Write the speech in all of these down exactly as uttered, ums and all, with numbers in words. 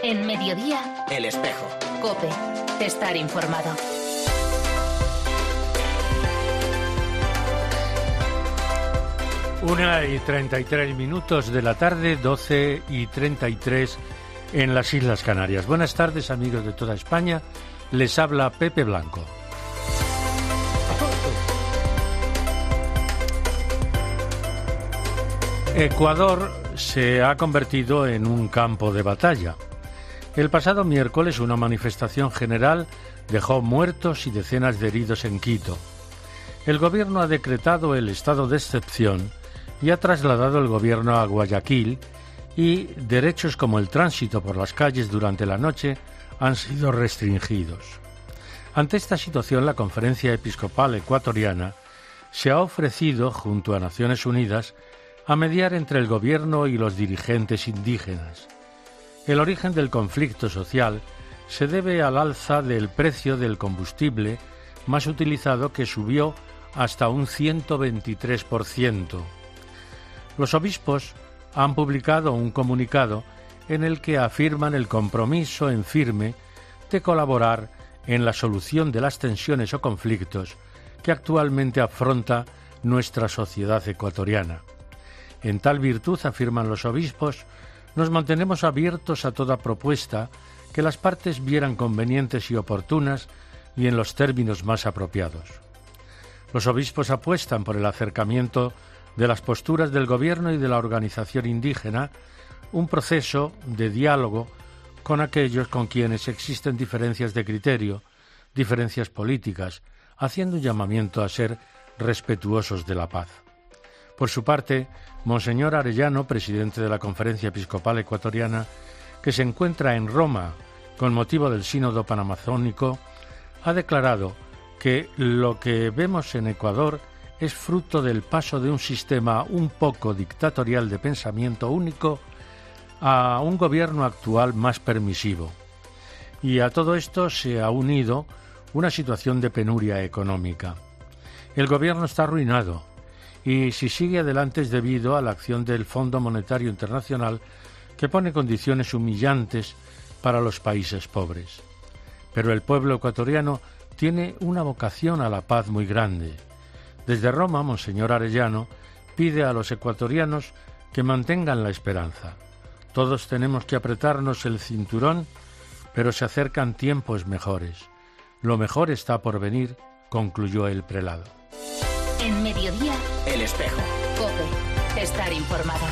En Mediodía, El Espejo. COPE. Estar informado. Una y treinta y tres minutos de la tarde, doce y treinta y tres en las Islas Canarias. Buenas tardes, amigos de toda España. Les habla Pepe Blanco. Ecuador se ha convertido en un campo de batalla. El pasado miércoles una manifestación general dejó muertos y decenas de heridos en Quito. El gobierno ha decretado el estado de excepción y ha trasladado el gobierno a Guayaquil, y derechos como el tránsito por las calles durante la noche han sido restringidos. Ante esta situación, la Conferencia Episcopal Ecuatoriana se ha ofrecido, junto a Naciones Unidas, a mediar entre el gobierno y los dirigentes indígenas. El origen del conflicto social se debe al alza del precio del combustible más utilizado, que subió hasta un ciento veintitrés por ciento. Los obispos han publicado un comunicado en el que afirman el compromiso en firme de colaborar en la solución de las tensiones o conflictos que actualmente afronta nuestra sociedad ecuatoriana. En tal virtud, afirman los obispos, nos mantenemos abiertos a toda propuesta que las partes vieran convenientes y oportunas y en los términos más apropiados. Los obispos apuestan por el acercamiento de las posturas del gobierno y de la organización indígena, un proceso de diálogo con aquellos con quienes existen diferencias de criterio, diferencias políticas, haciendo un llamamiento a ser respetuosos de la paz. Por su parte, Monseñor Arellano, presidente de la Conferencia Episcopal Ecuatoriana, que se encuentra en Roma con motivo del Sínodo Panamazónico, ha declarado que lo que vemos en Ecuador es fruto del paso de un sistema un poco dictatorial de pensamiento único a un gobierno actual más permisivo. Y a todo esto se ha unido una situación de penuria económica. El gobierno está arruinado y si sigue adelante es debido a la acción del Fondo Monetario Internacional, que pone condiciones humillantes para los países pobres. Pero el pueblo ecuatoriano tiene una vocación a la paz muy grande. Desde Roma, Monseñor Arellano pide a los ecuatorianos que mantengan la esperanza. Todos tenemos que apretarnos el cinturón, pero se acercan tiempos mejores. Lo mejor está por venir, concluyó el prelado. En Mediodía, El Espejo. COPE. Estar informado.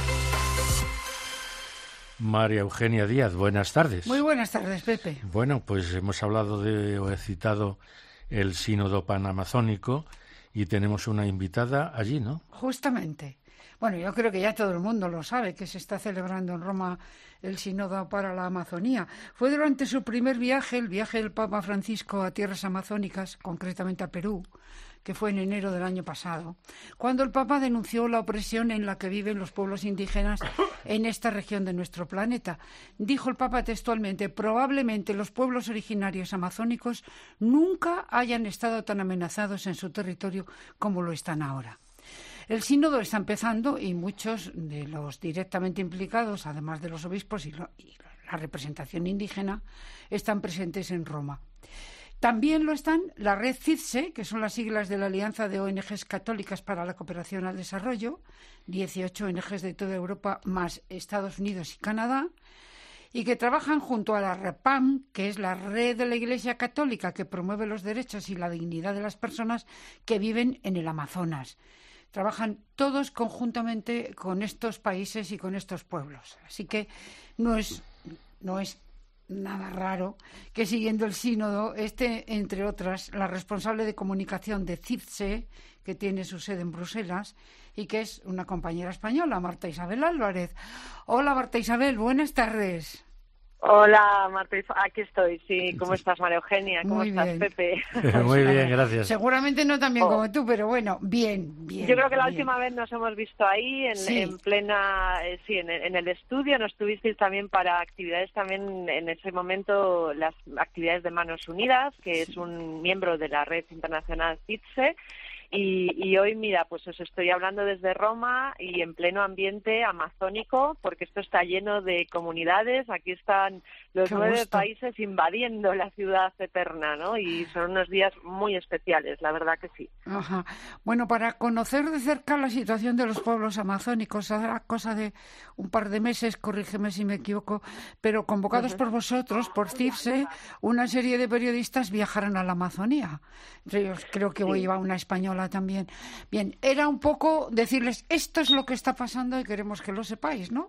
María Eugenia Díaz, buenas tardes. Muy buenas tardes, Pepe. Bueno, pues hemos hablado de, o he citado el Sínodo Panamazónico, y tenemos una invitada allí, ¿no? Justamente. Bueno, yo creo que ya todo el mundo lo sabe, que se está celebrando en Roma el Sínodo para la Amazonía. Fue durante su primer viaje, el viaje del Papa Francisco a tierras amazónicas, concretamente a Perú, que fue en enero del año pasado, cuando el Papa denunció la opresión en la que viven los pueblos indígenas en esta región de nuestro planeta. Dijo el Papa textualmente: probablemente los pueblos originarios amazónicos nunca hayan estado tan amenazados en su territorio como lo están ahora. El sínodo está empezando y muchos de los directamente implicados, además de los obispos y, lo, y la representación indígena, están presentes en Roma. También lo están la red C I D S E, que son las siglas de la Alianza de O N Ges Católicas para la Cooperación al Desarrollo, dieciocho O N Ges de toda Europa más Estados Unidos y Canadá, y que trabajan junto a la REPAM, que es la red de la Iglesia Católica que promueve los derechos y la dignidad de las personas que viven en el Amazonas. Trabajan todos conjuntamente con estos países y con estos pueblos. Así que no es, no es nada raro que, siguiendo el sínodo, esté, entre otras, la responsable de comunicación de C I D S E, que tiene su sede en Bruselas, y que es una compañera española, Marta Isabel Álvarez. Hola, Marta Isabel, buenas tardes. Hola, Marta, aquí estoy. Sí, ¿cómo estás, María Eugenia? ¿Cómo Muy estás, bien. Pepe? Muy bien, gracias. Seguramente no tan bien Oh. como tú, pero bueno, bien, bien. Yo creo que la bien. última vez nos hemos visto ahí, en, Sí. en plena, eh, sí, en, en el estudio. Nos tuvisteis también para actividades también en ese momento, las actividades de Manos Unidas, que es un miembro de la red internacional C I D S E. Y, y hoy, mira, pues os estoy hablando desde Roma y en pleno ambiente amazónico, porque esto está lleno de comunidades. Aquí están los Qué nueve gusto. países invadiendo la ciudad eterna, ¿no? Y son unos días muy especiales, la verdad que sí. Ajá. Bueno, para conocer de cerca la situación de los pueblos amazónicos, a cosa de un par de meses, corrígeme si me equivoco, pero convocados Ujú. por vosotros, por CIRSE, una serie de periodistas viajaron a la Amazonía. Entre ellos creo que Sí. iba una española también. Bien, era un poco decirles, esto es lo que está pasando y queremos que lo sepáis, ¿no?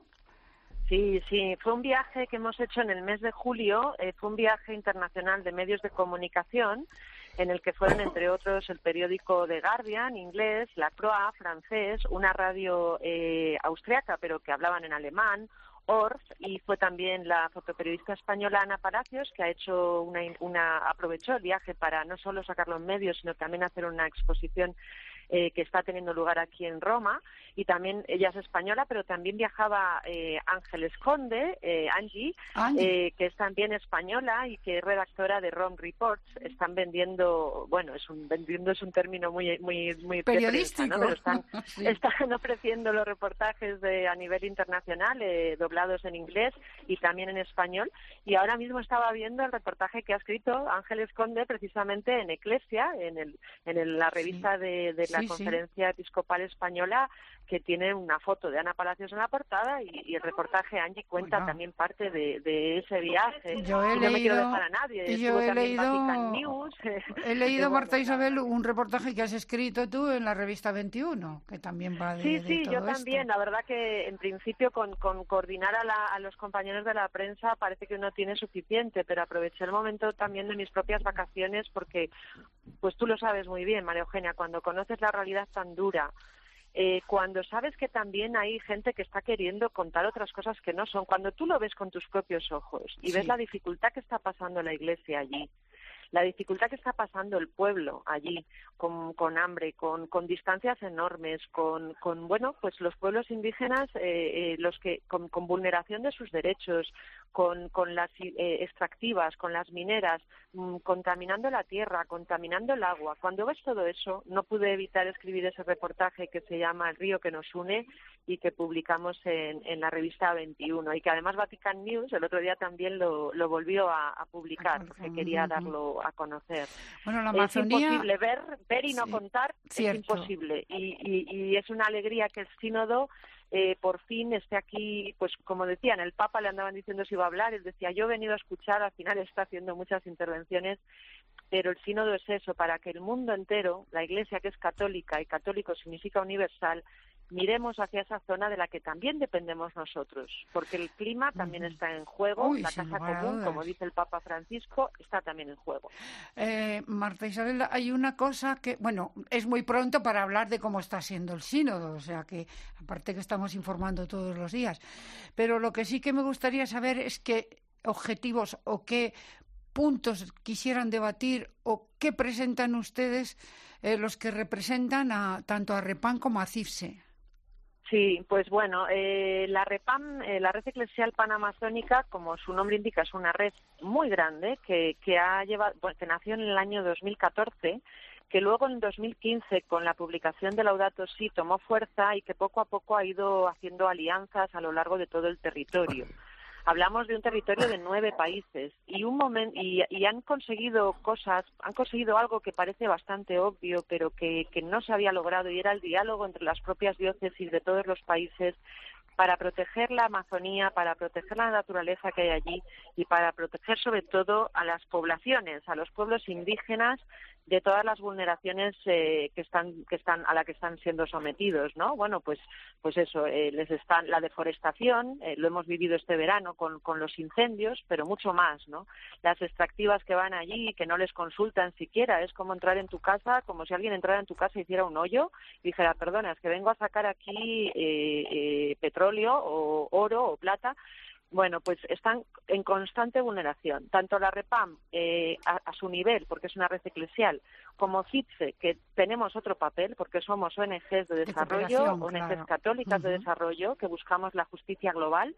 Sí, sí, fue un viaje que hemos hecho en el mes de julio, eh, fue un viaje internacional de medios de comunicación en el que fueron, entre otros, el periódico The Guardian, inglés, La Croix, francés, una radio eh, austriaca, pero que hablaban en alemán, Orf, y fue también la fotoperiodista española Ana Palacios, que ha hecho una, una aprovechó el viaje para no solo sacarlo en medios, sino también hacer una exposición eh, que está teniendo lugar aquí en Roma, y también ella es española, pero también viajaba eh, Ángeles Conde, eh, Angie, Angie. eh, que es también española y que es redactora de Rome Reports. Están vendiendo, bueno, es un vendiendo es un término muy muy muy de prensa, Periodístico. ¿no? Pero están Sí. están ofreciendo los reportajes de a nivel internacional, eh, doblados en inglés y también en español. Y ahora mismo estaba viendo el reportaje que ha escrito Ángeles Conde precisamente en Eclesia, en el en el- la revista Sí. de, de la Sí, sí. Conferencia Episcopal Española, que tiene una foto de Ana Palacios en la portada, y, y el reportaje Angie cuenta Bueno. también parte de, de ese viaje. Yo he y no me quiero leído, dejar a nadie. yo Estuvo he también Vatican leído, News. he leído, Y bueno, Marta Isabel, un reportaje que has escrito tú en la revista veintiuno, que también va de, Sí, de sí, todo yo esto. también. La verdad que en principio con, con coordinar a, la- a los compañeros de la prensa parece que no tiene suficiente, pero aproveché el momento también de mis propias vacaciones porque, pues tú lo sabes muy bien, María Eugenia, cuando conoces la realidad tan dura, eh, cuando sabes que también hay gente que está queriendo contar otras cosas que no son, cuando tú lo ves con tus propios ojos y Sí. ves la dificultad que está pasando la Iglesia allí, la dificultad que está pasando el pueblo allí, con, con hambre, con, con distancias enormes, con, con, bueno, pues los pueblos indígenas, eh, eh, los que con, con vulneración de sus derechos, con, con las eh, extractivas, con las mineras, mm, contaminando la tierra, contaminando el agua. Cuando ves todo eso, no pude evitar escribir ese reportaje que se llama El río que nos une y que publicamos en, en la revista veintiuno, y que además Vatican News el otro día también lo, lo volvió a, a publicar porque quería darlo a conocer. Bueno, la Es Amazonía... imposible ver, ver y no Sí, contar, cierto. es imposible. Y, y, y es una alegría que el sínodo eh, por fin esté aquí, pues como decían, el Papa le andaban diciendo si iba a hablar, él decía, yo he venido a escuchar, al final está haciendo muchas intervenciones, pero el sínodo es eso, para que el mundo entero, la Iglesia que es católica, y católico significa universal, miremos hacia esa zona de la que también dependemos nosotros, porque el clima también está en juego, Uy, la sin casa lugar a común, dudas. como dice el Papa Francisco, está también en juego. Eh, Marta Isabel, hay una cosa que, bueno, es muy pronto para hablar de cómo está siendo el sínodo, o sea que, aparte que estamos informando todos los días, pero lo que sí que me gustaría saber es qué objetivos o qué puntos quisieran debatir o qué presentan ustedes eh, los que representan a tanto a REPAM como a CIRSE. Sí, pues bueno, eh, la REPAM, eh, la Red Eclesial Panamazónica, como su nombre indica, es una red muy grande que, que ha llevado, bueno, que nació en el año dos mil catorce, que luego en dos mil quince, con la publicación de Laudato Si, tomó fuerza y que poco a poco ha ido haciendo alianzas a lo largo de todo el territorio. Hablamos de un territorio de nueve países y un momento y, y han conseguido cosas, han conseguido algo que parece bastante obvio, pero que, que no se había logrado, y era el diálogo entre las propias diócesis de todos los países para proteger la Amazonía, para proteger la naturaleza que hay allí y para proteger sobre todo a las poblaciones, a los pueblos indígenas de todas las vulneraciones eh, que están que están a la que están siendo sometidos, ¿no? Bueno, pues pues eso, eh, les están la deforestación, eh, lo hemos vivido este verano con con los incendios, pero mucho más, ¿no? Las extractivas que van allí y que no les consultan siquiera, es como entrar en tu casa, como si alguien entrara en tu casa y hiciera un hoyo y dijera, perdona, es que vengo a sacar aquí eh, eh, petróleo o oro o plata. Bueno, pues están en constante vulneración. Tanto la REPAM eh, a, a su nivel, porque es una red eclesial, como CIRSE, que tenemos otro papel, porque somos O N Ges de desarrollo, de O N Ges claro. católicas Uh-huh. de desarrollo, que buscamos la justicia global,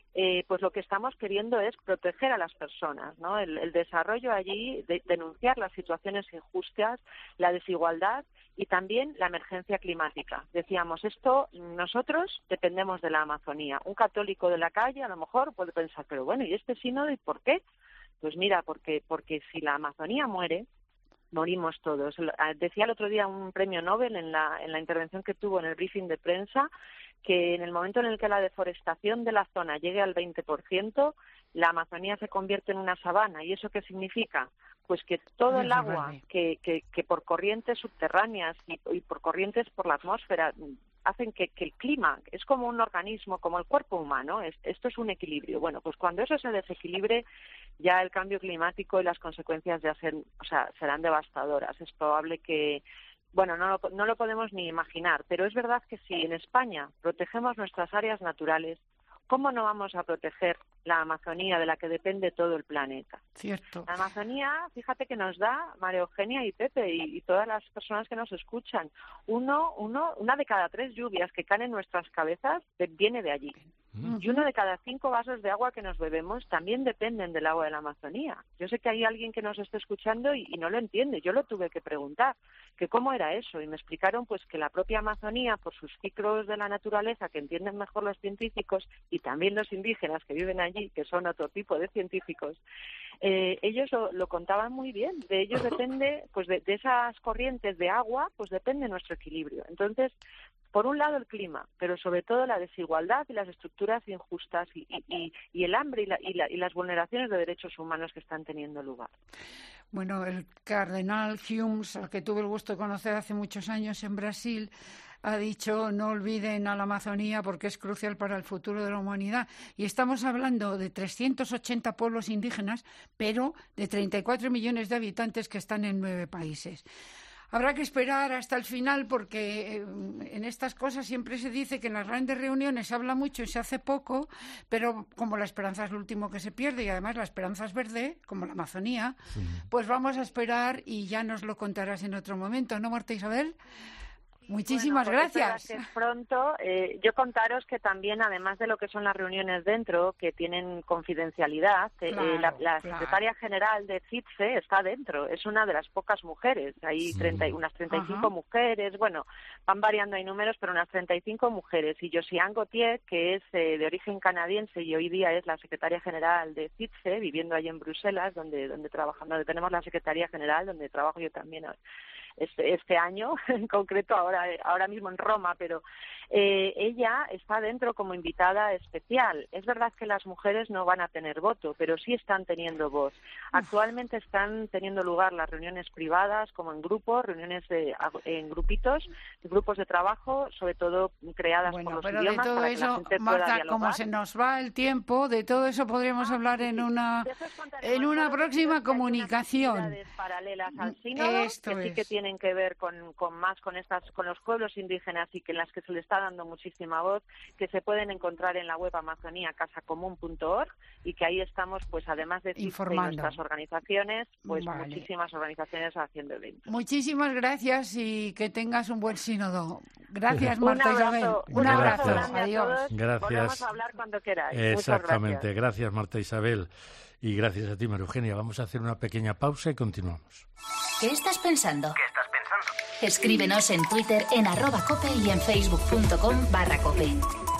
eh, pues lo que estamos queriendo es proteger a las personas, ¿no? El, el desarrollo allí, de, denunciar las situaciones injustas, la desigualdad y también la emergencia climática. Decíamos, esto nosotros dependemos de la Amazonía. Un católico de la calle a lo mejor puede pensar, pero bueno, ¿y este sínodo y por qué? Pues mira, porque porque si la Amazonía muere, morimos todos. Decía el otro día un premio Nobel en la, en la intervención que tuvo en el briefing de prensa que en el momento en el que la deforestación de la zona llegue al veinte por ciento, la Amazonía se convierte en una sabana. ¿Y eso qué significa? Pues que todo el agua que, que, que por corrientes subterráneas y, y por corrientes por la atmósfera hacen que, que el clima es como un organismo, como el cuerpo humano, es, esto es un equilibrio. Bueno, pues cuando eso se desequilibre, ya el cambio climático y las consecuencias ya ser, o sea, serán devastadoras. Es probable que, bueno, no lo, no lo podemos ni imaginar, pero es verdad que si en España protegemos nuestras áreas naturales, ¿cómo no vamos a proteger la Amazonía de la que depende todo el planeta? Cierto. La Amazonía, fíjate que nos da, María Eugenia y Pepe y, y todas las personas que nos escuchan, uno, uno, una de cada tres lluvias que caen en nuestras cabezas de, viene de allí. Uh-huh. Y uno de cada cinco vasos de agua que nos bebemos también dependen del agua de la Amazonía. Yo sé que hay alguien que nos esté escuchando y, y no lo entiende. Yo lo tuve que preguntar, que cómo era eso. Y me explicaron pues que la propia Amazonía, por sus ciclos de la naturaleza, que entienden mejor los científicos y también los indígenas que viven allí, que son otro tipo de científicos, eh, ellos lo, lo contaban muy bien. De ellos depende, pues de, de esas corrientes de agua, pues depende nuestro equilibrio. Entonces, por un lado el clima, pero sobre todo la desigualdad y las estructuras injustas y, y, y el hambre y, la, y, la, y las vulneraciones de derechos humanos que están teniendo lugar. Bueno, el cardenal Humes, al que tuve el gusto de conocer hace muchos años en Brasil, ha dicho no olviden a la Amazonía porque es crucial para el futuro de la humanidad. Y estamos hablando de trescientos ochenta pueblos indígenas, pero de treinta y cuatro millones de habitantes que están en nueve países. Habrá que esperar hasta el final porque en estas cosas siempre se dice que en las grandes reuniones se habla mucho y se hace poco, pero como la esperanza es lo último que se pierde y además la esperanza es verde, como la Amazonía, sí. Pues vamos a esperar y ya nos lo contarás en otro momento, ¿no, Marta Isabel? Muchísimas bueno, pues gracias. Que es pronto. Eh, yo contaros que también, además de lo que son las reuniones dentro, que tienen confidencialidad, claro, eh, la, la claro. secretaria general de CITSE está dentro. Es una de las pocas mujeres. Hay sí. treinta, unas treinta y cinco Ajá. mujeres. Bueno, van variando hay números, pero unas treinta y cinco mujeres. Y Josiane Gauthier, que es eh, de origen canadiense y hoy día es la secretaria general de CITSE, viviendo allí en Bruselas, donde donde trabajamos, donde tenemos la secretaría general, donde trabajo yo también hoy. Este, este año, en concreto ahora ahora mismo en Roma, pero eh, ella está dentro como invitada especial. Es verdad que las mujeres no van a tener voto, pero sí están teniendo voz. Actualmente están teniendo lugar las reuniones privadas, como en grupos, reuniones de, en grupitos, grupos de trabajo, sobre todo creadas bueno, por los pero idiomas de todo para eso, que la gente Marta, pueda dialogar. Como se nos va el tiempo, de todo eso podríamos ah, hablar sí, en una en una próxima comunicación. Paralelas al sínodo, Esto que sí es. que tienen que ver con, con más con estas con los pueblos indígenas y que en las que se le está dando muchísima voz, que se pueden encontrar en la web amazonía casa común punto org y que ahí estamos, pues además de informando nuestras organizaciones, pues vale. muchísimas organizaciones haciendo eventos. Muchísimas gracias y que tengas un buen sínodo. Gracias, Marta un abrazo, Isabel. Un, un abrazo gracias. grande a todos. Gracias. Volvemos a hablar cuando queráis. Exactamente. Muchas gracias. Gracias, Marta Isabel. Y gracias a ti, María Eugenia. Vamos a hacer una pequeña pausa y continuamos. ¿Qué estás pensando? ¿Qué estás pensando? Escríbenos en Twitter en arroba cope y en facebook.com barra cope.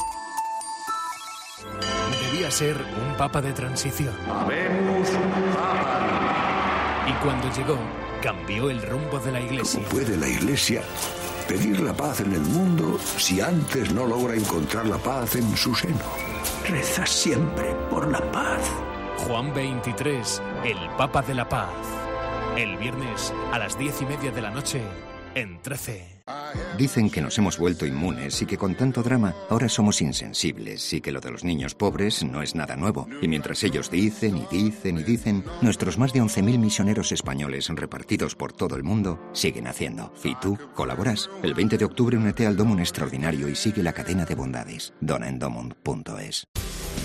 Debía ser un papa de transición. Habemos papa. Y cuando llegó, cambió el rumbo de la Iglesia. ¿Cómo puede la Iglesia pedir la paz en el mundo si antes no logra encontrar la paz en su seno? Reza siempre por la paz. Juan veintitrés, el Papa de la Paz. El viernes a las diez y media de la noche en trece. Dicen que nos hemos vuelto inmunes y que con tanto drama ahora somos insensibles y que lo de los niños pobres no es nada nuevo. Y mientras ellos dicen y dicen y dicen, nuestros más de once mil misioneros españoles repartidos por todo el mundo siguen haciendo. ¿Y tú colaboras? El veinte de octubre únete al Domum Extraordinario y sigue la cadena de bondades. dona en domum punto es.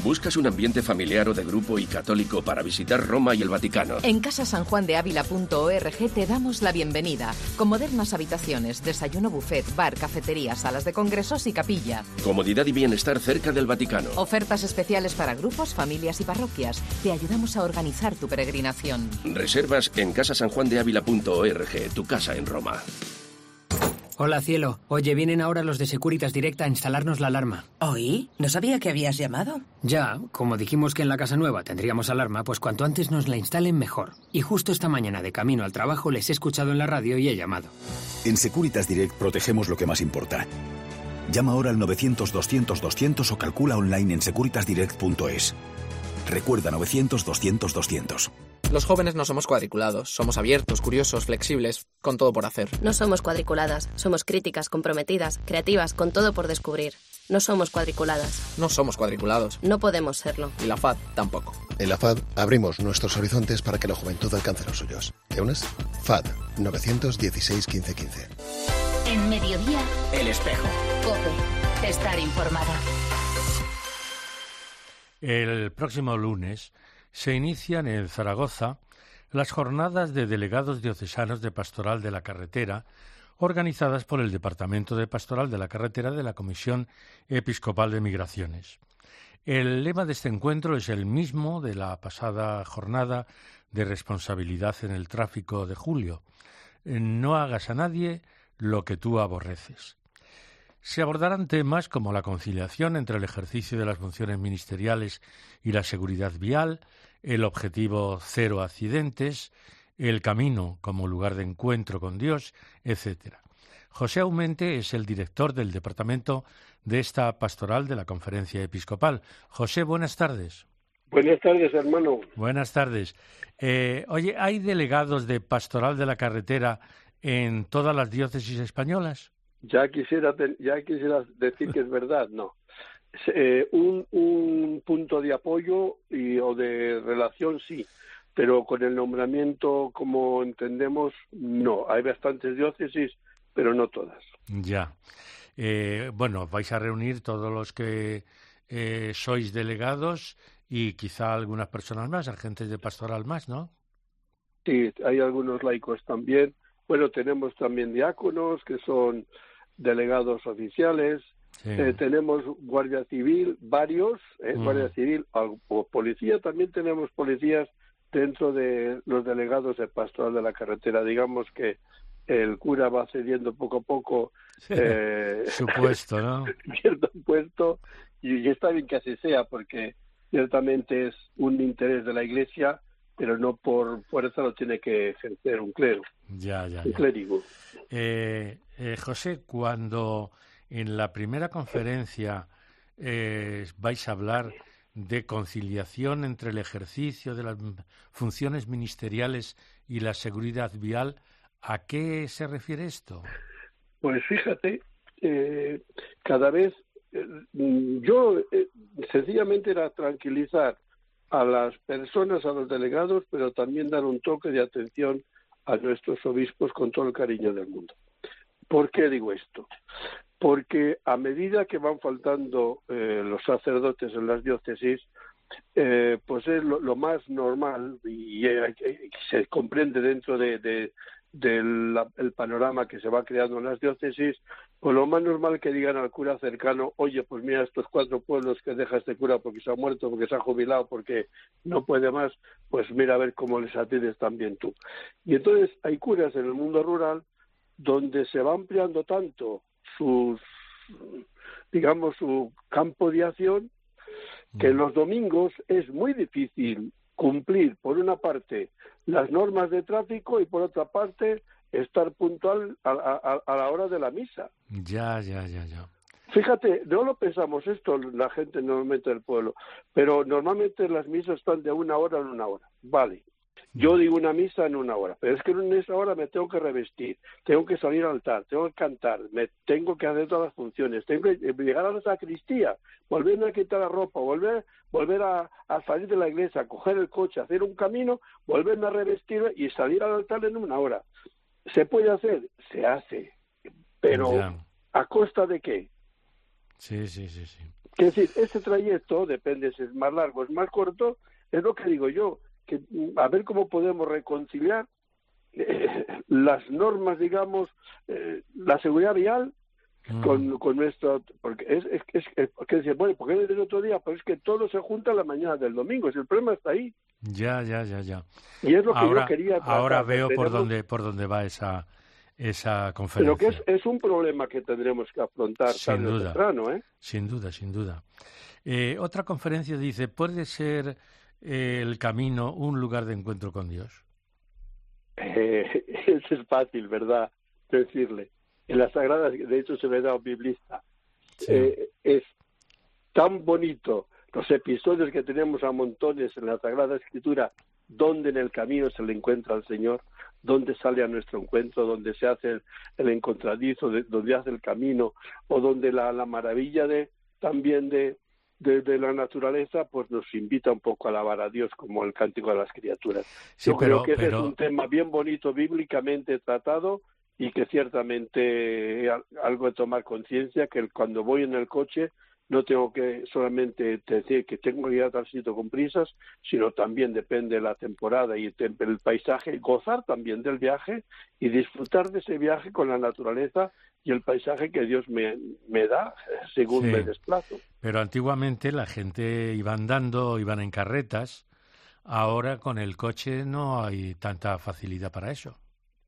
¿Buscas un ambiente familiar o de grupo y católico para visitar Roma y el Vaticano? En casa san juan de ávila punto org te damos la bienvenida, con modernas habitaciones, desayuno buffet, bar, cafetería, salas de congresos y capilla. Comodidad y bienestar cerca del Vaticano. Ofertas especiales para grupos, familias y parroquias. Te ayudamos a organizar tu peregrinación. Reservas en casa san juan de ávila punto org, tu casa en Roma. Hola, cielo. Oye, vienen ahora los de Securitas Direct a instalarnos la alarma. ¿Oí? No sabía que habías llamado. Ya, como dijimos que en la casa nueva tendríamos alarma, pues cuanto antes nos la instalen mejor. Y justo esta mañana, de camino al trabajo, les he escuchado en la radio y he llamado. En Securitas Direct protegemos lo que más importa. Llama ahora al novecientos doscientos doscientos o calcula online en securitas direct punto es. Recuerda novecientos doscientos doscientos. Los jóvenes no somos cuadriculados, somos abiertos, curiosos, flexibles, con todo por hacer. No somos cuadriculadas, somos críticas, comprometidas, creativas, con todo por descubrir. No somos cuadriculadas. No somos cuadriculados. No podemos serlo. Y la F A D tampoco. En la F A D abrimos nuestros horizontes para que la juventud alcance los suyos. ¿Te unes? F A D novecientos dieciséis quince quince. En Mediodía, El Espejo. COPE. Estar informada. El próximo lunes se inician en Zaragoza las jornadas de delegados diocesanos de Pastoral de la Carretera, organizadas por el Departamento de Pastoral de la Carretera de la Comisión Episcopal de Migraciones. El lema de este encuentro es el mismo de la pasada jornada de responsabilidad en el tráfico de julio. No hagas a nadie lo que tú aborreces. Se abordarán temas como la conciliación entre el ejercicio de las funciones ministeriales y la seguridad vial, el objetivo cero accidentes, el camino como lugar de encuentro con Dios, etcétera. José Aumente es el director del departamento de esta pastoral de la Conferencia Episcopal. José, buenas tardes. Buenas tardes, hermano. Buenas tardes. Eh, oye, ¿hay delegados de Pastoral de la Carretera en todas las diócesis españolas? Ya quisiera, ya quisiera decir que es verdad, no. Eh, un, un punto de apoyo y, o de relación sí, pero con el nombramiento, como entendemos, no. Hay bastantes diócesis, pero no todas. Ya. Eh, bueno, vais a reunir todos los que eh, sois delegados y quizá algunas personas más, agentes de pastoral más, ¿no? Sí, hay algunos laicos también. Bueno, tenemos también diáconos que son delegados oficiales. Sí. Eh, tenemos Guardia Civil, varios, eh, mm. Guardia Civil o policía, también tenemos policías dentro de los delegados de Pastoral de la Carretera. Digamos que el cura va cediendo poco a poco eh, su puesto, ¿no? cierto puesto, y, y está bien que así sea, porque ciertamente es un interés de la Iglesia, pero no por fuerza lo tiene que ejercer un clero, ya, ya, un ya. clérigo. Eh, eh, José, cuando en la primera conferencia eh, vais a hablar de conciliación entre el ejercicio de las funciones ministeriales y la seguridad vial, ¿a qué se refiere esto? Pues fíjate, eh, cada vez eh, yo eh, sencillamente era tranquilizar a las personas, a los delegados, pero también dar un toque de atención a nuestros obispos con todo el cariño del mundo. ¿Por qué digo esto? Porque a medida que van faltando eh, los sacerdotes en las diócesis, eh, pues es lo, lo más normal y eh, se comprende dentro de, de del el panorama que se va creando en las diócesis, pues lo más normal que digan al cura cercano: oye, pues mira, estos cuatro pueblos que deja este cura porque se ha muerto, porque se ha jubilado, porque no puede más, pues mira a ver cómo les atiendes también tú. Y entonces hay curas en el mundo rural donde se va ampliando tanto sus, digamos, su campo de acción, que en los domingos es muy difícil cumplir, por una parte, las normas de tráfico y, por otra parte, estar puntual a, a, a la hora de la misa. Ya, ya, ya, ya. Fíjate, no lo pensamos esto la gente normalmente del pueblo, pero normalmente las misas están de una hora en una hora. Vale, yo digo una misa en una hora, pero es que en esa hora me tengo que revestir, tengo que salir al altar, tengo que cantar, me tengo que hacer todas las funciones, tengo que llegar a la sacristía, volverme a quitar la ropa, volver volver a, a salir de la iglesia, coger el coche, hacer un camino, volverme a revestir y salir al altar en una hora. ¿Se puede hacer? Se hace, pero yeah. ¿a costa de qué? Sí, sí, sí, sí. Es decir, ese trayecto, depende si es más largo o es más corto, es lo que digo yo, que a ver cómo podemos reconciliar eh, las normas, digamos, eh, la seguridad vial mm. con, con nuestro... Porque es, es, es, es que dice, bueno, ¿por qué es el otro día? Pues es que todo se junta la mañana del domingo, si el problema está ahí. Ya, ya, ya, ya. Y es lo que ahora, yo quería tratar. Ahora veo tenemos... por dónde por dónde va esa esa conferencia. Pero que es, es un problema que tendremos que afrontar sin tarde o duda, temprano, ¿eh? Sin duda, sin duda. Eh, otra conferencia dice, ¿puede ser eh, el camino un lugar de encuentro con Dios? Eh, eso es fácil, ¿verdad? Decirle. En las Sagradas, de hecho se me da un biblista. Sí. Eh, es tan bonito los episodios que tenemos a montones en la Sagrada Escritura, donde en el camino se le encuentra al Señor, donde sale a nuestro encuentro, donde se hace el, el encontradizo, de, donde hace el camino, o donde la, la maravilla de también de, de, de la naturaleza, pues nos invita un poco a alabar a Dios, como el Cántico de las Criaturas. Sí, Yo pero, creo que ese pero... es un tema bien bonito, bíblicamente tratado, y que ciertamente algo de tomar conciencia, que cuando voy en el coche no tengo que solamente decir que tengo que ir a tal sitio con prisas, sino también depende de la temporada y el paisaje, gozar también del viaje y disfrutar de ese viaje con la naturaleza y el paisaje que Dios me, me da según sí, me desplazo. Pero antiguamente la gente iba andando, iban en carretas, ahora con el coche no hay tanta facilidad para eso.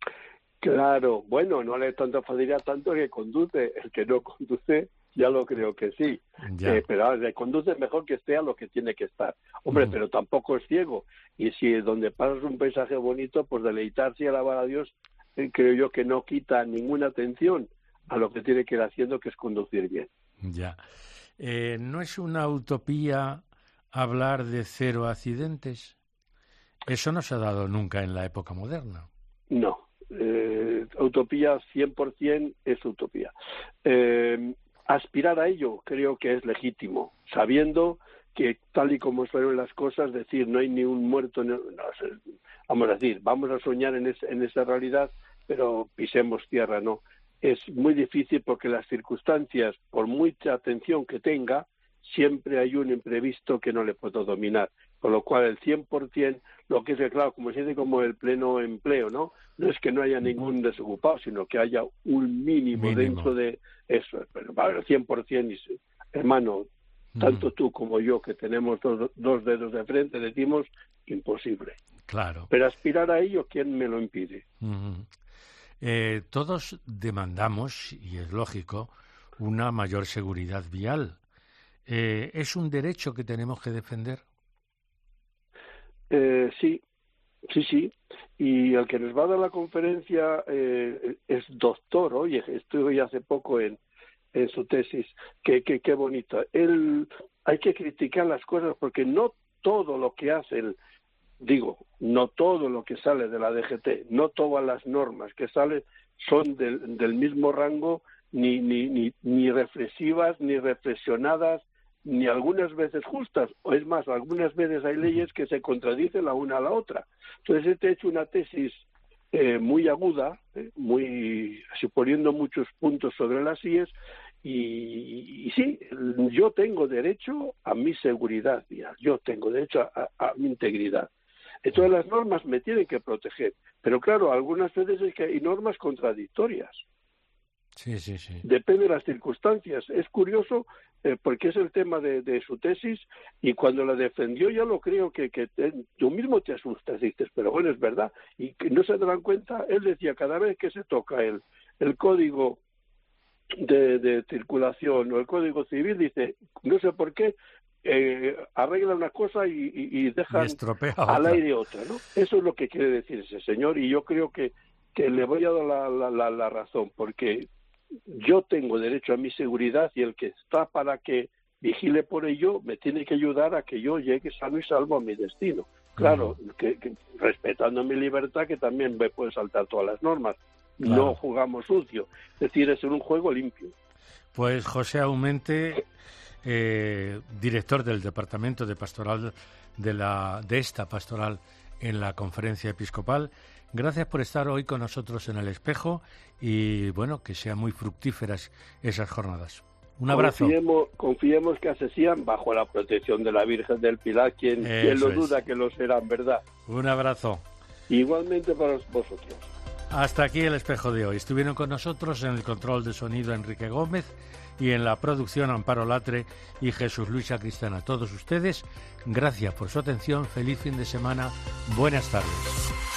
Claro, bueno, no le hay tanta facilidad tanto el que conduce, el que no conduce ya lo creo que sí, eh, pero el que conduce mejor que esté a lo que tiene que estar. Hombre, uh-huh. pero tampoco es ciego, y si donde pasas un paisaje bonito, pues deleitarse y alabar a Dios, eh, creo yo que no quita ninguna atención a lo que tiene que ir haciendo, que es conducir bien. Ya, eh, ¿no es una utopía hablar de cero accidentes? Eso no se ha dado nunca en la época moderna. No. Eh, utopía cien por ciento es utopía. Eh, aspirar a ello creo que es legítimo, sabiendo que tal y como fueron las cosas, decir no hay ni un muerto, no, no, vamos a decir, vamos a soñar en, es, en esa realidad, pero pisemos tierra, no. Es muy difícil porque las circunstancias, por mucha atención que tenga, siempre hay un imprevisto que no le puedo dominar. Con lo cual el cien por ciento, lo que es, claro, como se dice, como el pleno empleo, ¿no? No es que no haya ningún desocupado, sino que haya un mínimo, mínimo. dentro de eso. Pero para el cien por ciento, hermano, mm. tanto tú como yo, que tenemos dos, dos dedos de frente, decimos imposible. Claro. Pero aspirar a ello, ¿quién me lo impide? Mm. Eh, todos demandamos, y es lógico, una mayor seguridad vial. Eh, ¿Es un derecho que tenemos que defender? Eh, sí, sí, sí. Y el que nos va a dar la conferencia eh, es doctor, oye, estuve hace poco en, en su tesis, qué que, que bonito. Él, hay que criticar las cosas porque no todo lo que hace el, digo, no todo lo que sale de la D G T, no todas las normas que salen son del, del mismo rango, ni, ni, ni, ni reflexivas, ni reflexionadas, ni algunas veces justas, o es más, algunas veces hay leyes que se contradicen la una a la otra. Entonces, este he hecho una tesis eh, muy aguda, eh, muy suponiendo muchos puntos sobre las I E S, y, y sí, yo tengo derecho a mi seguridad vial, yo tengo derecho a, a, a mi integridad. Entonces, las normas me tienen que proteger, pero claro, algunas veces es que hay normas contradictorias. Sí, sí, sí. Depende de las circunstancias. Es curioso eh, porque es el tema de, de su tesis y cuando la defendió ya lo creo que, que te, tú mismo te asustas, dices, pero bueno, es verdad. Y que no se dan cuenta, él decía, cada vez que se toca el, el código de, de circulación o el código civil, dice, no sé por qué, eh, arregla una cosa y, y, y dejan y al aire otra, ¿no? Eso es lo que quiere decir ese señor y yo creo que, que le voy a dar la, la, la, la razón, porque yo tengo derecho a mi seguridad y el que está para que vigile por ello me tiene que ayudar a que yo llegue sano y salvo a mi destino. Claro, uh-huh. que, que respetando mi libertad, que también me puede saltar todas las normas. Claro. No jugamos sucio, es decir, es un juego limpio. Pues José Aumente, eh, director del Departamento de Pastoral de, la, de esta pastoral en la Conferencia Episcopal, gracias por estar hoy con nosotros en El Espejo y, bueno, que sean muy fructíferas esas jornadas. Un abrazo. Confiemos, confiemos que asesían bajo la protección de la Virgen del Pilar, quien, quien lo duda es. Que lo serán, ¿verdad? Un abrazo. Igualmente para vosotros. Hasta aquí el espejo de hoy. Estuvieron con nosotros en el control de sonido Enrique Gómez y en la producción Amparo Latre y Jesús Luis Sacristán. A todos ustedes, gracias por su atención, feliz fin de semana, buenas tardes.